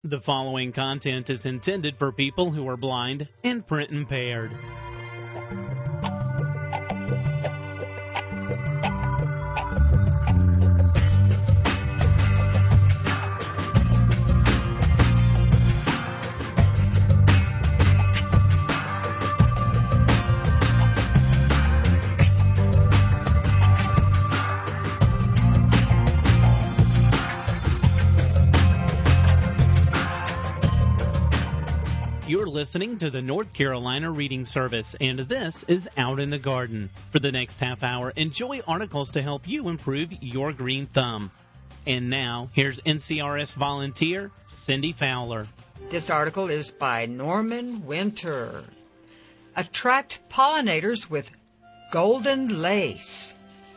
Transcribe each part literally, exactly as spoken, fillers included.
The following content is intended for people who are blind and print impaired. You're listening to the North Carolina Reading Service, and this is Out in the Garden. For the next half hour, enjoy articles to help you improve your green thumb. And now, here's N C R S volunteer Cindy Fowler. This article is by Norman Winter. Attract pollinators with golden lace.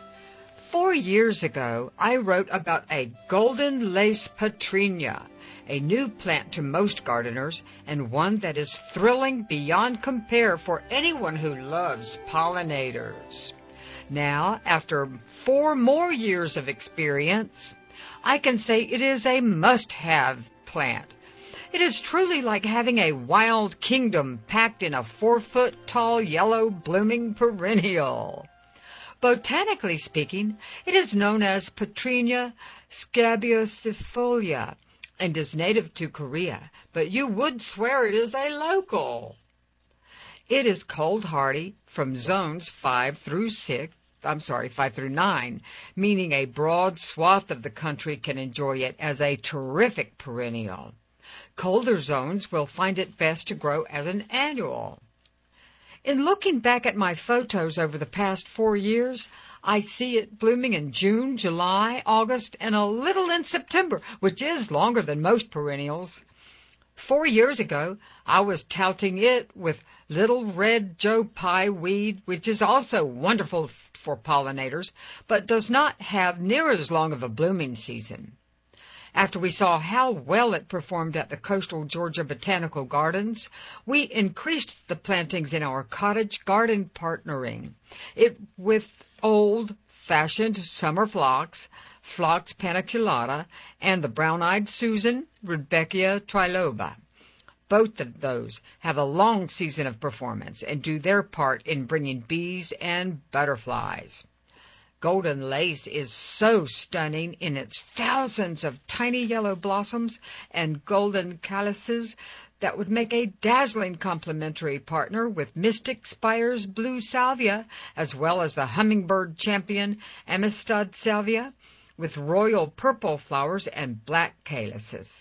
Four years ago, I wrote about a golden lace petunia, a new plant to most gardeners, and one that is thrilling beyond compare for anyone who loves pollinators. Now, after four more years of experience, I can say it is a must-have plant. It is truly like having a wild kingdom packed in a four-foot-tall yellow blooming perennial. Botanically speaking, it is known as Petunia scabiosifolia, and is native to Korea, but you would swear it is a local. It is cold hardy from zones five through six, I'm sorry, five through nine, meaning a broad swath of the country can enjoy it as a terrific perennial. Colder zones will find it best to grow as an annual. In looking back at my photos over the past four years, I see it blooming in June, July, August, and a little in September, which is longer than most perennials. Four years ago, I was touting it with little red Joe Pye weed, which is also wonderful for pollinators, but does not have near as long of a blooming season. After we saw how well it performed at the Coastal Georgia Botanical Gardens, we increased the plantings in our cottage garden partnering it with old-fashioned summer phlox, Phlox paniculata, and the brown-eyed Susan, Rudbeckia triloba. Both of those have a long season of performance and do their part in bringing bees and butterflies. Golden lace is so stunning in its thousands of tiny yellow blossoms and golden calyces that would make a dazzling complementary partner with Mystic Spire's blue salvia, as well as the hummingbird champion Amistad salvia, with royal purple flowers and black calyces.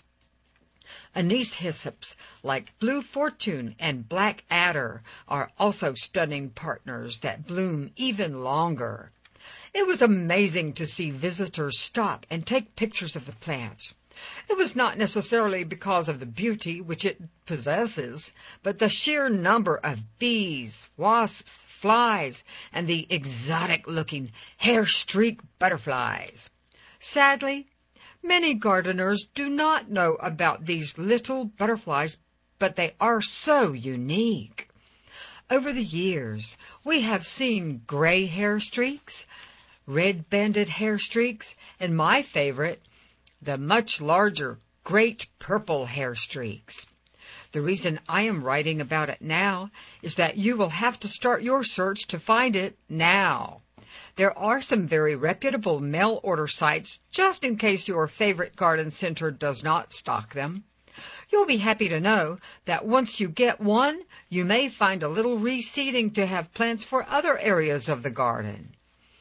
Anise hyssops like Blue Fortune and Black Adder are also stunning partners that bloom even longer. It was amazing to see visitors stop and take pictures of the plants. It was not necessarily because of the beauty which it possesses, but the sheer number of bees, wasps, flies, and the exotic-looking hair-streak butterflies. Sadly, many gardeners do not know about these little butterflies, but they are so unique. Over the years, we have seen gray hair streaks, red-banded hair streaks, and my favorite, the much larger great purple hair streaks. The reason I am writing about it now is that you will have to start your search to find it now. There are some very reputable mail-order sites just in case your favorite garden center does not stock them. You'll be happy to know that once you get one, you may find a little reseeding to have plants for other areas of the garden.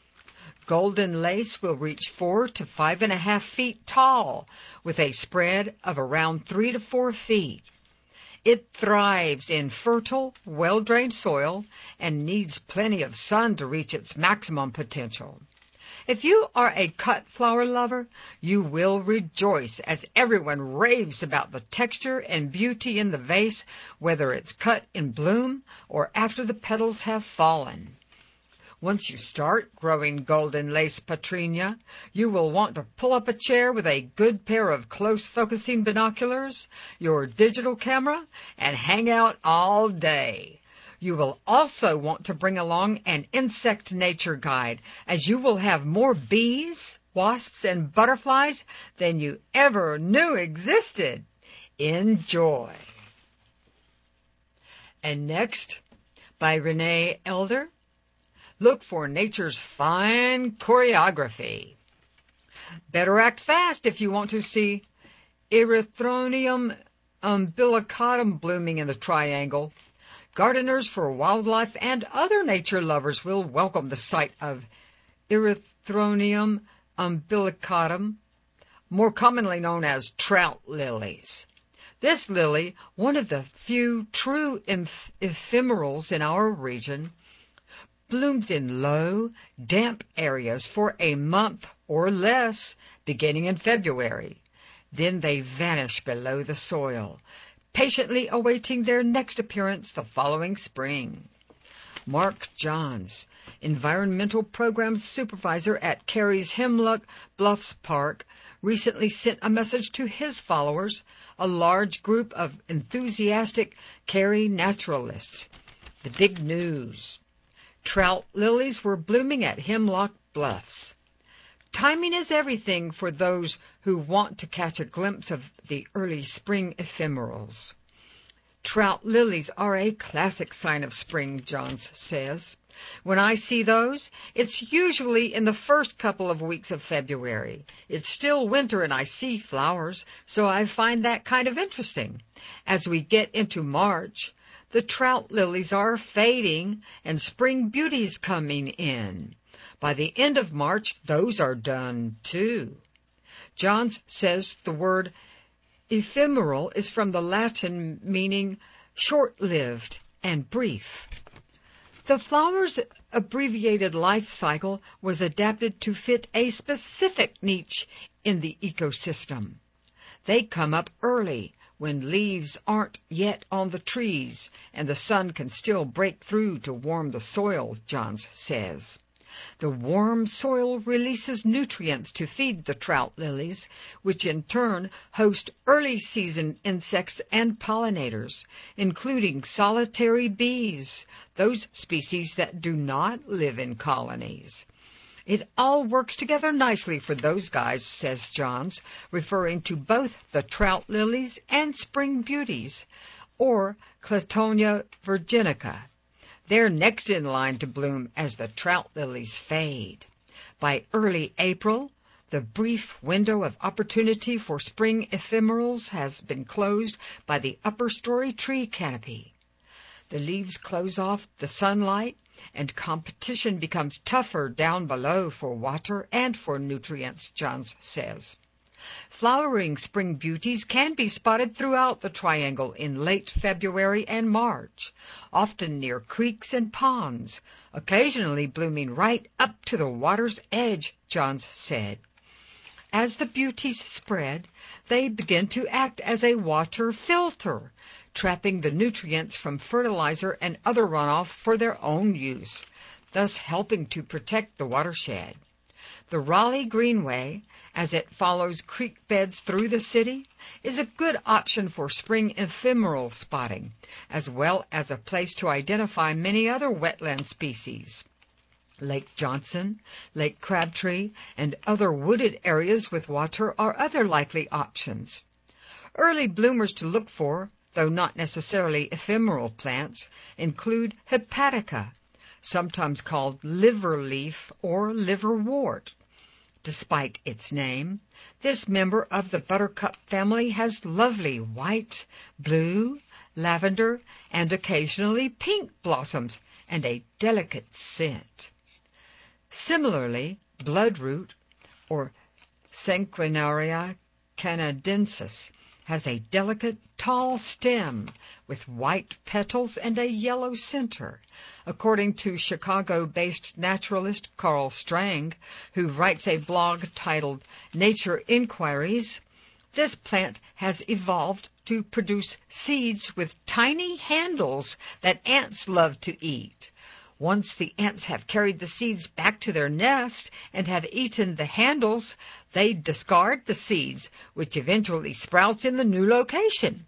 Golden lace will reach four to five and a half feet tall, with a spread of around three to four feet. It thrives in fertile, well-drained soil and needs plenty of sun to reach its maximum potential. If you are a cut flower lover, you will rejoice as everyone raves about the texture and beauty in the vase, whether it's cut in bloom or after the petals have fallen. Once you start growing golden lace petunia, you will want to pull up a chair with a good pair of close-focusing binoculars, your digital camera, and hang out all day. You will also want to bring along an insect nature guide, as you will have more bees, wasps, and butterflies than you ever knew existed. Enjoy. And next, by Renee Elder, look for nature's fine choreography. Better act fast if you want to see Erythronium umbilicatum blooming in the triangle. Gardeners for wildlife and other nature lovers will welcome the sight of Erythronium umbilicatum, more commonly known as trout lilies. This lily, one of the few true eph- ephemerals in our region, blooms in low, damp areas for a month or less, beginning in February. Then they vanish below the soil, patiently awaiting their next appearance the following spring. Mark Johns, Environmental Programs Supervisor at Cary's Hemlock Bluffs Park, recently sent a message to his followers, a large group of enthusiastic Cary naturalists. The big news: trout lilies were blooming at Hemlock Bluffs. Timing is everything for those who want to catch a glimpse of the early spring ephemerals. Trout lilies are a classic sign of spring, Johns says. When I see those, it's usually in the first couple of weeks of February. It's still winter and I see flowers, so I find that kind of interesting. As we get into March, the trout lilies are fading and spring beauty's coming in. By the end of March, those are done too. Johns says the word ephemeral is from the Latin meaning short-lived and brief. The flower's abbreviated life cycle was adapted to fit a specific niche in the ecosystem. They come up early, when leaves aren't yet on the trees and the sun can still break through to warm the soil, Johns says. The warm soil releases nutrients to feed the trout lilies, which in turn host early-season insects and pollinators, including solitary bees, those species that do not live in colonies. It all works together nicely for those guys, says Johns, referring to both the trout lilies and spring beauties, or Clatonia virginica. They're next in line to bloom as the trout lilies fade. By early April, the brief window of opportunity for spring ephemerals has been closed by the upper story tree canopy. The leaves close off the sunlight, and competition becomes tougher down below for water and for nutrients, Johns says. Flowering spring beauties can be spotted throughout the triangle in late February and March, often near creeks and ponds, occasionally blooming right up to the water's edge, Johns said. As the beauties spread, they begin to act as a water filter, trapping the nutrients from fertilizer and other runoff for their own use, thus helping to protect the watershed. The Raleigh Greenway, as it follows creek beds through the city, is a good option for spring ephemeral spotting, as well as a place to identify many other wetland species. Lake Johnson, Lake Crabtree, and other wooded areas with water are other likely options. Early bloomers to look for, though not necessarily ephemeral plants, include hepatica, sometimes called liver leaf or liverwort. Despite its name, this member of the buttercup family has lovely white, blue, lavender, and occasionally pink blossoms and a delicate scent. Similarly, bloodroot, or Sanguinaria canadensis, has a delicate, tall stem with white petals and a yellow center. According to Chicago-based naturalist Carl Strang, who writes a blog titled Nature Inquiries, this plant has evolved to produce seeds with tiny handles that ants love to eat. Once the ants have carried the seeds back to their nest and have eaten the handles, they discard the seeds, which eventually sprouts in the new location.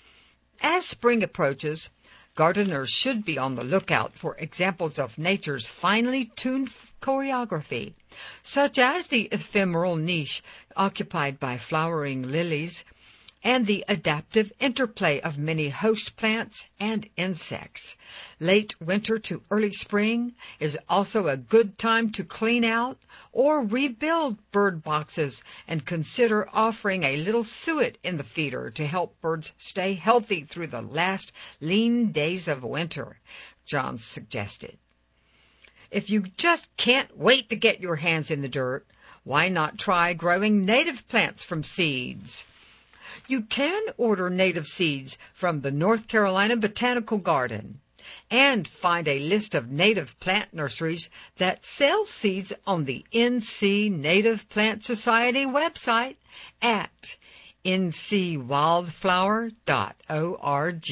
As spring approaches, gardeners should be on the lookout for examples of nature's finely tuned choreography, such as the ephemeral niche occupied by flowering lilies and the adaptive interplay of many host plants and insects. Late winter to early spring is also a good time to clean out or rebuild bird boxes and consider offering a little suet in the feeder to help birds stay healthy through the last lean days of winter, John suggested. If you just can't wait to get your hands in the dirt, why not try growing native plants from seeds? You can order native seeds from the North Carolina Botanical Garden and find a list of native plant nurseries that sell seeds on the N C Native Plant Society website at n c wildflower dot org.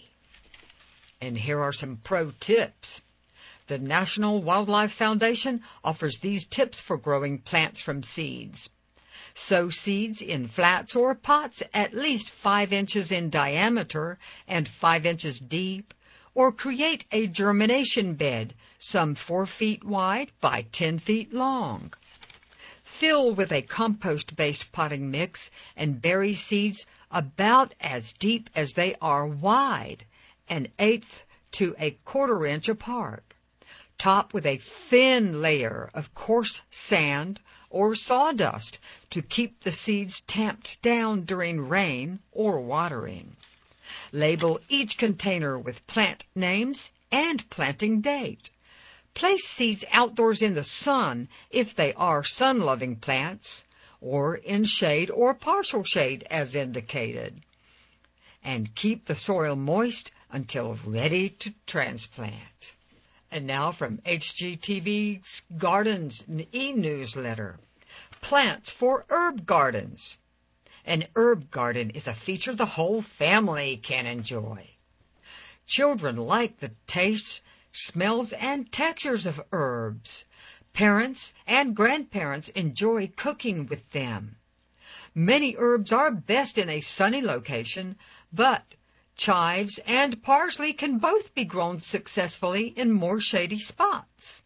And here are some pro tips. The National Wildlife Foundation offers these tips for growing plants from seeds. Sow seeds in flats or pots at least five inches in diameter and five inches deep, or create a germination bed some four feet wide by ten feet long. Fill with a compost-based potting mix and bury seeds about as deep as they are wide, an eighth to a quarter inch apart. Top with a thin layer of coarse sand or sawdust to keep the seeds tamped down during rain or watering. Label each container with plant names and planting date. Place seeds outdoors in the sun if they are sun-loving plants, or in shade or partial shade as indicated. And keep the soil moist until ready to transplant. And now from H G T V's Gardens e-newsletter, Plants for Herb Gardens. An herb garden is a feature the whole family can enjoy. Children like the tastes, smells, and textures of herbs. Parents and grandparents enjoy cooking with them. Many herbs are best in a sunny location, but chives and parsley can both be grown successfully in more shady spots.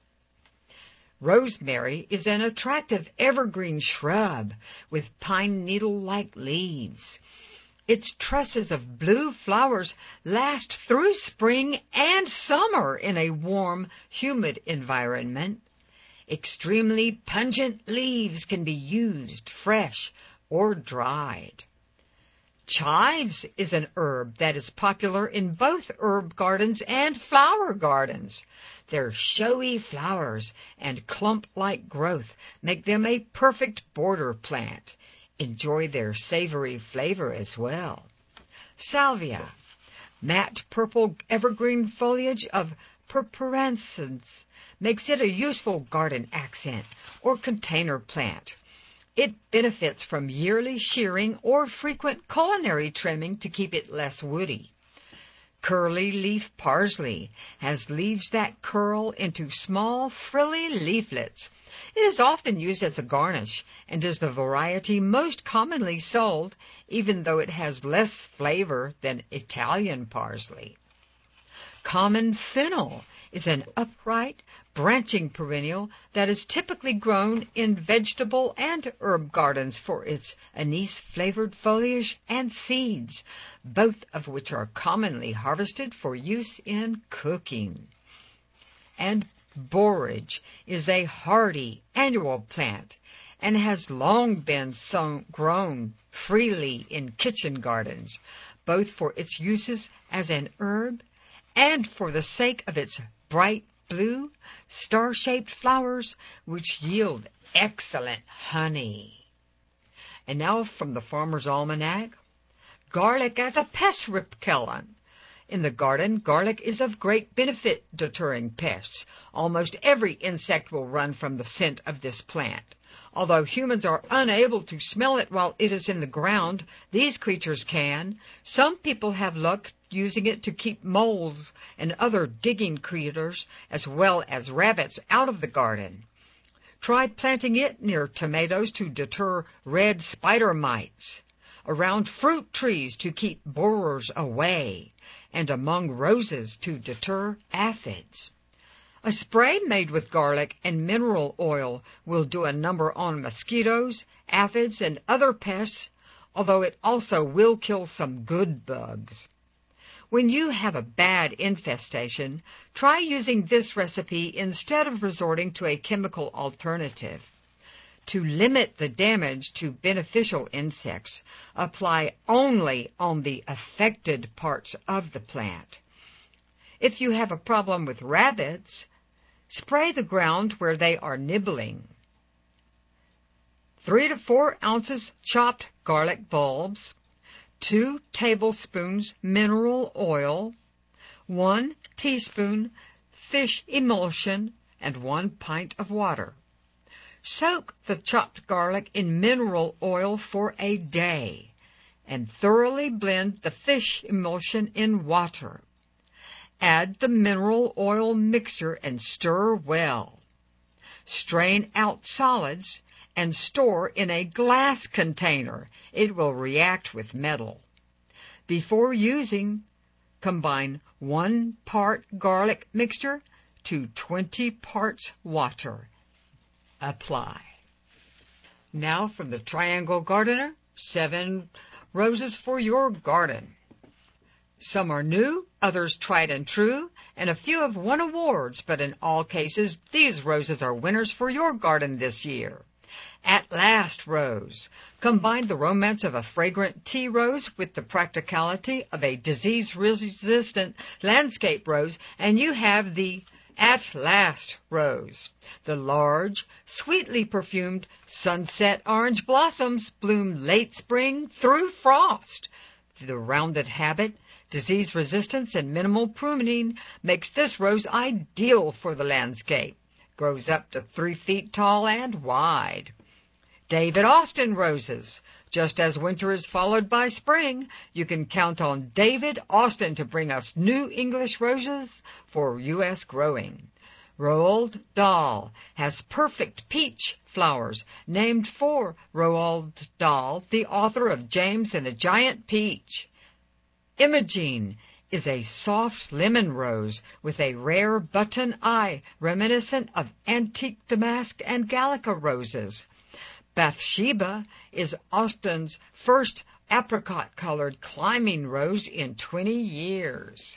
Rosemary is an attractive evergreen shrub with pine needle-like leaves. Its trusses of blue flowers last through spring and summer in a warm, humid environment. Extremely pungent leaves can be used fresh or dried. Chives is an herb that is popular in both herb gardens and flower gardens. Their showy flowers and clump-like growth make them a perfect border plant. Enjoy their savory flavor as well. Salvia, matte purple evergreen foliage of purpurascens, makes it a useful garden accent or container plant. It benefits from yearly shearing or frequent culinary trimming to keep it less woody. Curly leaf parsley has leaves that curl into small, frilly leaflets. It is often used as a garnish and is the variety most commonly sold, even though it has less flavor than Italian parsley. Common fennel is an upright, branching perennial that is typically grown in vegetable and herb gardens for its anise-flavored foliage and seeds, both of which are commonly harvested for use in cooking. And borage is a hardy annual plant and has long been sown, grown freely in kitchen gardens, both for its uses as an herb and for the sake of its bright blue, star-shaped flowers, which yield excellent honey. And now from the Farmer's Almanac, garlic as a pest repellent. In the garden, garlic is of great benefit deterring pests. Almost every insect will run from the scent of this plant. Although humans are unable to smell it while it is in the ground, these creatures can. Some people have luck using it to keep moles and other digging critters, as well as rabbits, out of the garden. Try planting it near tomatoes to deter red spider mites, around fruit trees to keep borers away, and among roses to deter aphids. A spray made with garlic and mineral oil will do a number on mosquitoes, aphids, and other pests, although it also will kill some good bugs. When you have a bad infestation, try using this recipe instead of resorting to a chemical alternative. To limit the damage to beneficial insects, apply only on the affected parts of the plant. If you have a problem with rabbits, spray the ground where they are nibbling. Three to four ounces chopped garlic bulbs, two tablespoons mineral oil, one teaspoon fish emulsion, and one pint of water. Soak the chopped garlic in mineral oil for a day and thoroughly blend the fish emulsion in water. Add the mineral oil mixture and stir well. Strain out solids and store in a glass container. It will react with metal. Before using, combine one part garlic mixture to twenty parts water. Apply. Now from the Triangle Gardener, seven roses for your garden. Some are new, others tried and true, and a few have won awards, but in all cases, these roses are winners for your garden this year. At Last Rose. Combine the romance of a fragrant tea rose with the practicality of a disease-resistant landscape rose, and you have the At Last Rose. The large, sweetly perfumed sunset orange blossoms bloom late spring through frost. The rounded habit, disease resistance, and minimal pruning makes this rose ideal for the landscape. Grows up to three feet tall and wide. David Austin roses. Just as winter is followed by spring, you can count on David Austin to bring us new English roses for U S growing. Roald Dahl has perfect peach flowers, named for Roald Dahl, the author of James and the Giant Peach. Imogene is a soft lemon rose with a rare button eye reminiscent of antique damask and Gallica roses. Bathsheba is Austin's first apricot-colored climbing rose in twenty years.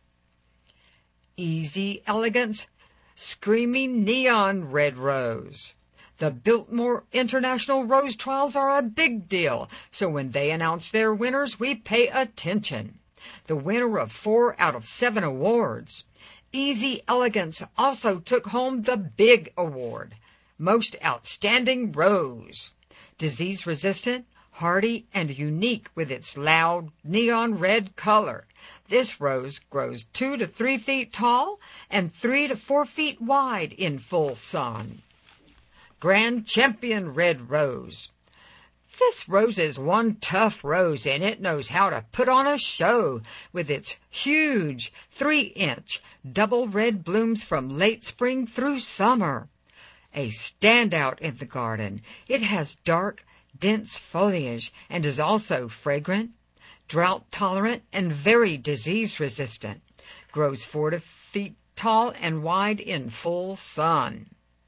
Easy Elegance Screaming Neon Red Rose. The Biltmore International Rose Trials are a big deal, so when they announce their winners, we pay attention. The winner of four out of seven awards. Easy Elegance also took home the big award, Most Outstanding Rose. Disease-resistant, hardy, and unique with its loud neon red color. This rose grows two to three feet tall and three to four feet wide in full sun. Grand Champion Red Rose. This rose is one tough rose, and it knows how to put on a show with its huge three-inch double red blooms from late spring through summer. A standout in the garden, it has dark, dense foliage and is also fragrant, drought-tolerant, and very disease-resistant. Grows four to feet tall and wide in full sun.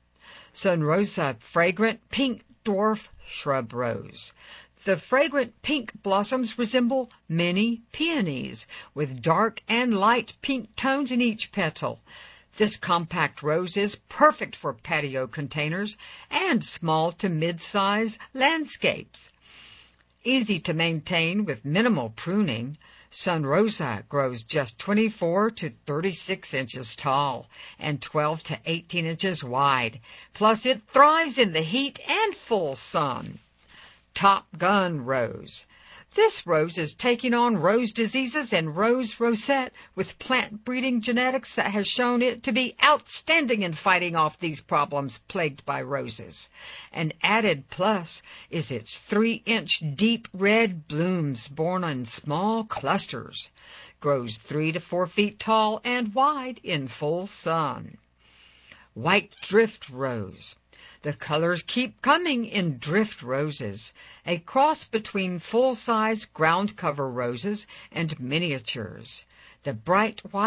Sunrosa Fragrant Pink Dwarf Shrub Rose. The fragrant pink blossoms resemble mini peonies, with dark and light pink tones in each petal. This compact rose is perfect for patio containers and small to mid-size landscapes. Easy to maintain with minimal pruning, Sunrosa grows just twenty-four to thirty-six inches tall and twelve to eighteen inches wide. Plus, it thrives in the heat and full sun. Top Gun Rose. This rose is taking on rose diseases and rose rosette with plant breeding genetics that has shown it to be outstanding in fighting off these problems plagued by roses. An added plus is its three-inch deep red blooms borne in small clusters. Grows three to four feet tall and wide in full sun. White Drift Rose. The colors keep coming in drift roses, a cross between full-size ground cover roses and miniatures. The bright white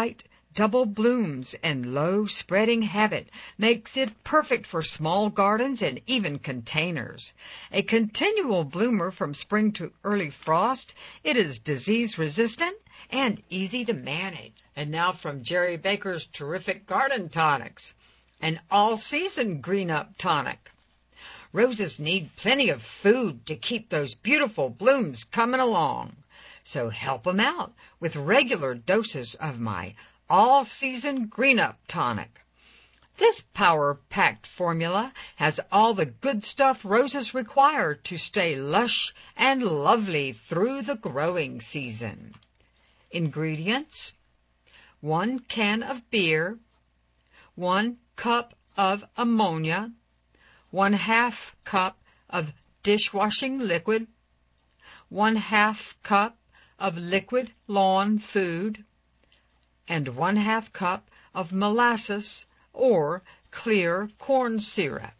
Double blooms and low spreading habit makes it perfect for small gardens and even containers. A continual bloomer from spring to early frost, it is disease resistant and easy to manage. And now from Jerry Baker's terrific garden tonics, an all-season green-up tonic. Roses need plenty of food to keep those beautiful blooms coming along. So help them out with regular doses of my all-season green-up tonic. This power-packed formula has all the good stuff roses require to stay lush and lovely through the growing season. Ingredients: one can of beer, one cup of ammonia, one half cup of dishwashing liquid, one half cup of liquid lawn food, and one half cup of molasses or clear corn syrup.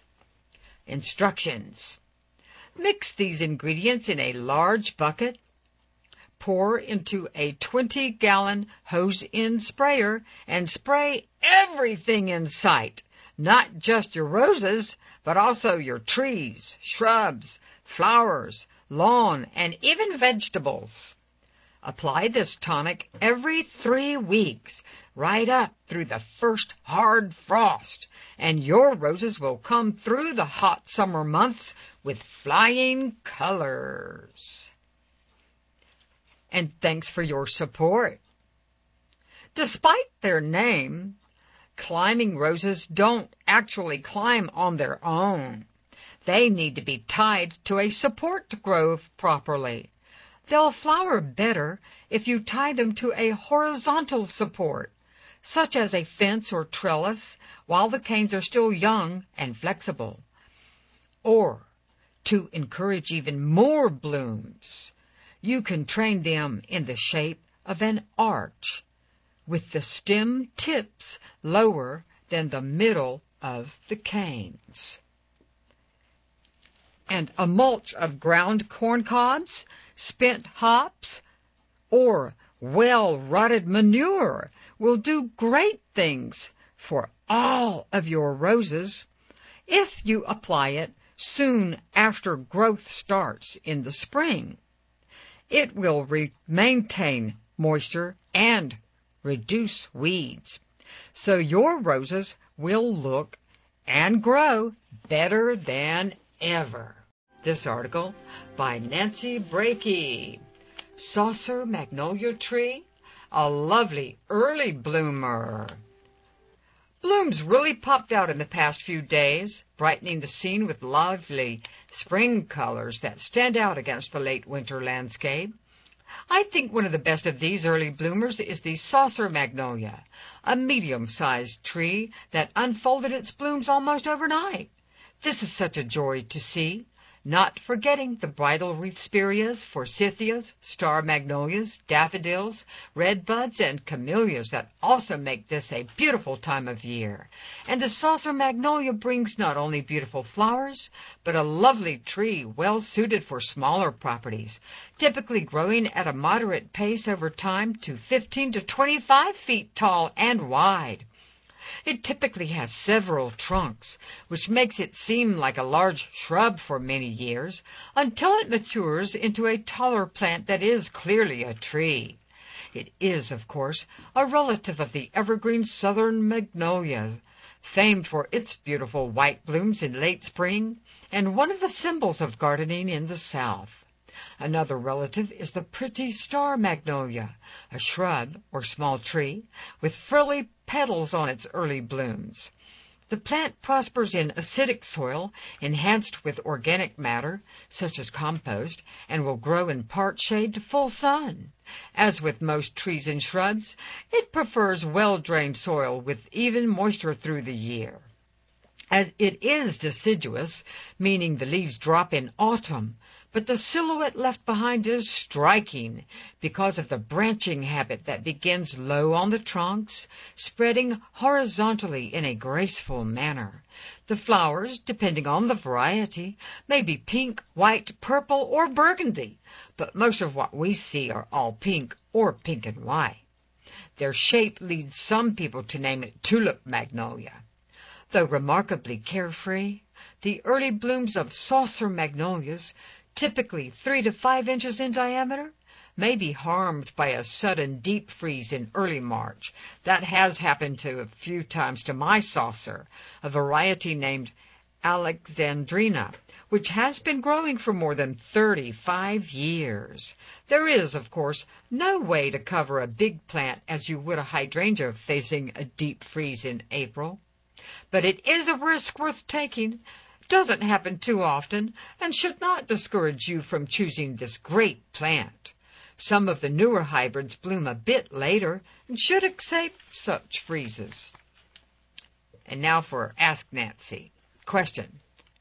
Instructions: mix these ingredients in a large bucket. Pour into a twenty-gallon hose-end sprayer and spray everything in sight, not just your roses, but also your trees, shrubs, flowers, lawn, and even vegetables. Apply this tonic every three weeks, right up through the first hard frost, and your roses will come through the hot summer months with flying colors. And thanks for your support. Despite their name, climbing roses don't actually climb on their own. They need to be tied to a support to grow properly. They'll flower better if you tie them to a horizontal support, such as a fence or trellis, while the canes are still young and flexible. Or, to encourage even more blooms, you can train them in the shape of an arch, with the stem tips lower than the middle of the canes. And a mulch of ground corn cobs, spent hops, or well-rotted manure will do great things for all of your roses if you apply it soon after growth starts in the spring. It will re- maintain moisture and reduce weeds, so your roses will look and grow better than ever. This article by Nancy Brakey. Saucer magnolia tree, a lovely early bloomer. Blooms really popped out in the past few days, brightening the scene with lovely spring colors that stand out against the late winter landscape. I think one of the best of these early bloomers is the saucer magnolia, a medium-sized tree that unfolded its blooms almost overnight. This is such a joy to see. Not forgetting the bridal wreath spireas, forsythias, star magnolias, daffodils, redbuds, and camellias that also make this a beautiful time of year. And the saucer magnolia brings not only beautiful flowers, but a lovely tree well suited for smaller properties, typically growing at a moderate pace over time to fifteen to twenty-five feet tall and wide. It typically has several trunks, which makes it seem like a large shrub for many years, until it matures into a taller plant that is clearly a tree. It is, of course, a relative of the evergreen southern magnolia, famed for its beautiful white blooms in late spring, and one of the symbols of gardening in the South. Another relative is the pretty star magnolia, a shrub or small tree with frilly petals on its early blooms. The plant prospers in acidic soil, enhanced with organic matter, such as compost, and will grow in part shade to full sun. As with most trees and shrubs, it prefers well-drained soil with even moisture through the year. As it is deciduous, meaning the leaves drop in autumn, but the silhouette left behind is striking because of the branching habit that begins low on the trunks, spreading horizontally in a graceful manner. The flowers, depending on the variety, may be pink, white, purple, or burgundy, but most of what we see are all pink or pink and white. Their shape leads some people to name it tulip magnolia. Though remarkably carefree, the early blooms of saucer magnolias, typically three to five inches in diameter, may be harmed by a sudden deep freeze in early March. That has happened to a few times to my saucer, a variety named Alexandrina, which has been growing for more than thirty-five years. There is, of course, no way to cover a big plant as you would a hydrangea facing a deep freeze in April. But it is a risk worth taking, doesn't happen too often, and should not discourage you from choosing this great plant. Some of the newer hybrids bloom a bit later and should accept such freezes. And now for Ask Nancy. Question.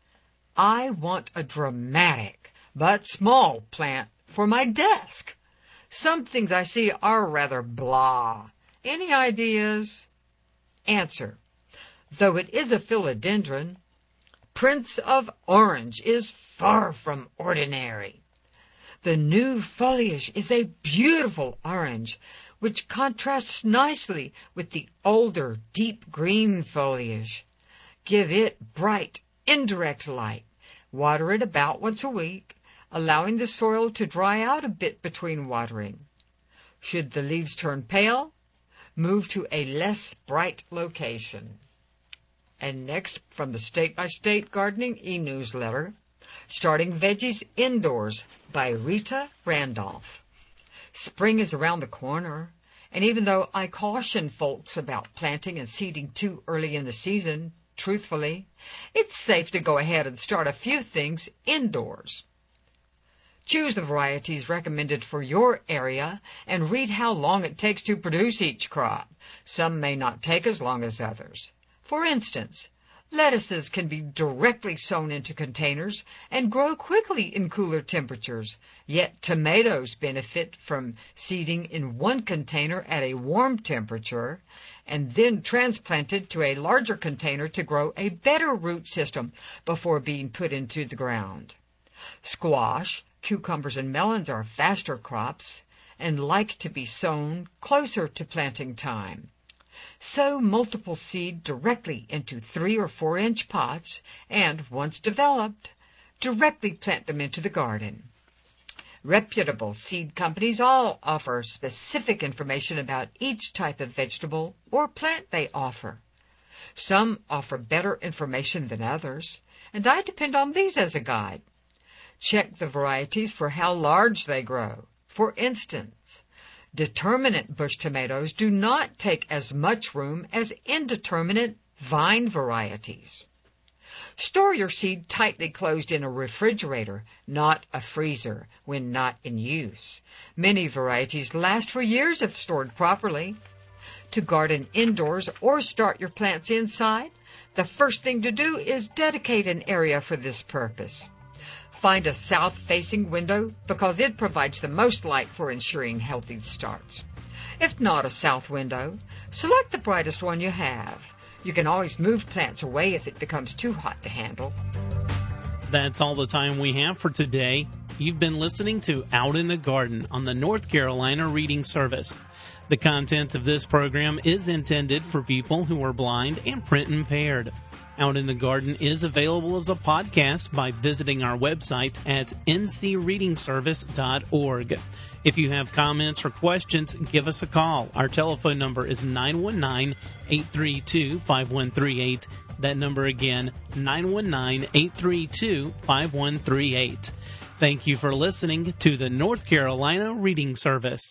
I want a dramatic but small plant for my desk. Some things I see are rather blah. Any ideas? Answer. Though it is a philodendron, Prince of Orange is far from ordinary. The new foliage is a beautiful orange, which contrasts nicely with the older, deep green foliage. Give it bright, indirect light. Water it about once a week, allowing the soil to dry out a bit between watering. Should the leaves turn pale, move to a less bright location. And next, from the State by State Gardening e-newsletter, Starting Veggies Indoors by Rita Randolph. Spring is around the corner, and even though I caution folks about planting and seeding too early in the season, truthfully, it's safe to go ahead and start a few things indoors. Choose the varieties recommended for your area and read how long it takes to produce each crop. Some may not take as long as others. For instance, lettuces can be directly sown into containers and grow quickly in cooler temperatures, yet tomatoes benefit from seeding in one container at a warm temperature and then transplanted to a larger container to grow a better root system before being put into the ground. Squash, cucumbers, and melons are faster crops and like to be sown closer to planting time. Sow multiple seed directly into three or four inch pots and, once developed, directly plant them into the garden. Reputable seed companies all offer specific information about each type of vegetable or plant they offer. Some offer better information than others, and I depend on these as a guide. Check the varieties for how large they grow. For instance, determinate bush tomatoes do not take as much room as indeterminate vine varieties. Store your seed tightly closed in a refrigerator, not a freezer, when not in use. Many varieties last for years if stored properly. To garden indoors or start your plants inside, the first thing to do is dedicate an area for this purpose. Find a south-facing window because it provides the most light for ensuring healthy starts. If not a south window, select the brightest one you have. You can always move plants away if it becomes too hot to handle. That's all the time we have for today. You've been listening to Out in the Garden on the North Carolina Reading Service. The content of this program is intended for people who are blind and print impaired. Out in the Garden is available as a podcast by visiting our website at n c reading service dot org. If you have comments or questions, give us a call. Our telephone number is nine one nine, eight three two, five one three eight. That number again, nine one nine, eight three two, five one three eight. Thank you for listening to the North Carolina Reading Service.